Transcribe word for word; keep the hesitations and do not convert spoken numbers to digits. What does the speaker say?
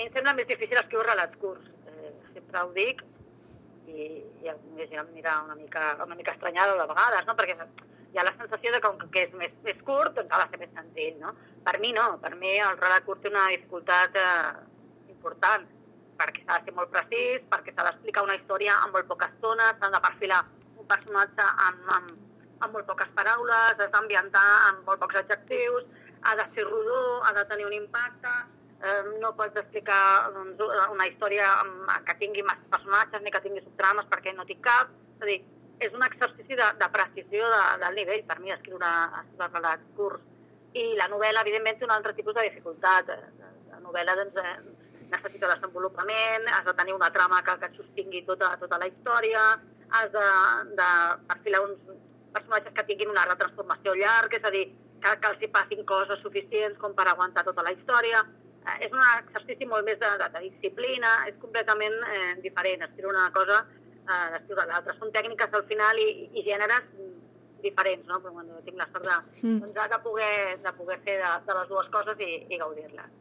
mi em sembla més difícil escriure relats curts. Eh, sempre ho dic i, i em mira una mica, una mica estranyada de vegades, no? Perquè hi ha la sensació de que, com que és més, més curt, doncs ha de ser més senzill, no? Per mi no, per mi el relat curt té una dificultat eh, important, perquè s'ha de ser molt precís, perquè s'ha d'explicar una història en molt poca estona, s'ha de perfilar un personatge amb, amb, amb molt poques paraules, has d'ambientar amb molt pocs adjectius, ha de ser rodó, ha de tenir un impacte, eh, no pots explicar doncs, una història amb, que tingui massa personatges ni que tingui subtrames perquè no tinc cap. És a dir, és un exercici de, de precisió de, del nivell per mi escriure, escriure relats curts. I la novel·la, evidentment, té un altre tipus de dificultat. La novel·la doncs, eh, necessita desenvolupament, has de tenir una trama que, que et sostingui tota, tota la història, has de, de perfilar uns personatges que tinguin una retransformació llarga, és a dir, que, que els hi passin coses suficients com per aguantar tota la història. Eh, és un exercici molt més de, de, de disciplina, és completament eh, diferent escriure una cosa eh, d'escriure l'altra. Són tècniques al final i, i gèneres diferents, no? Però bueno, tinc la sort de, mm. doncs, de, poder, de poder fer de, de les dues coses i, i gaudir-les.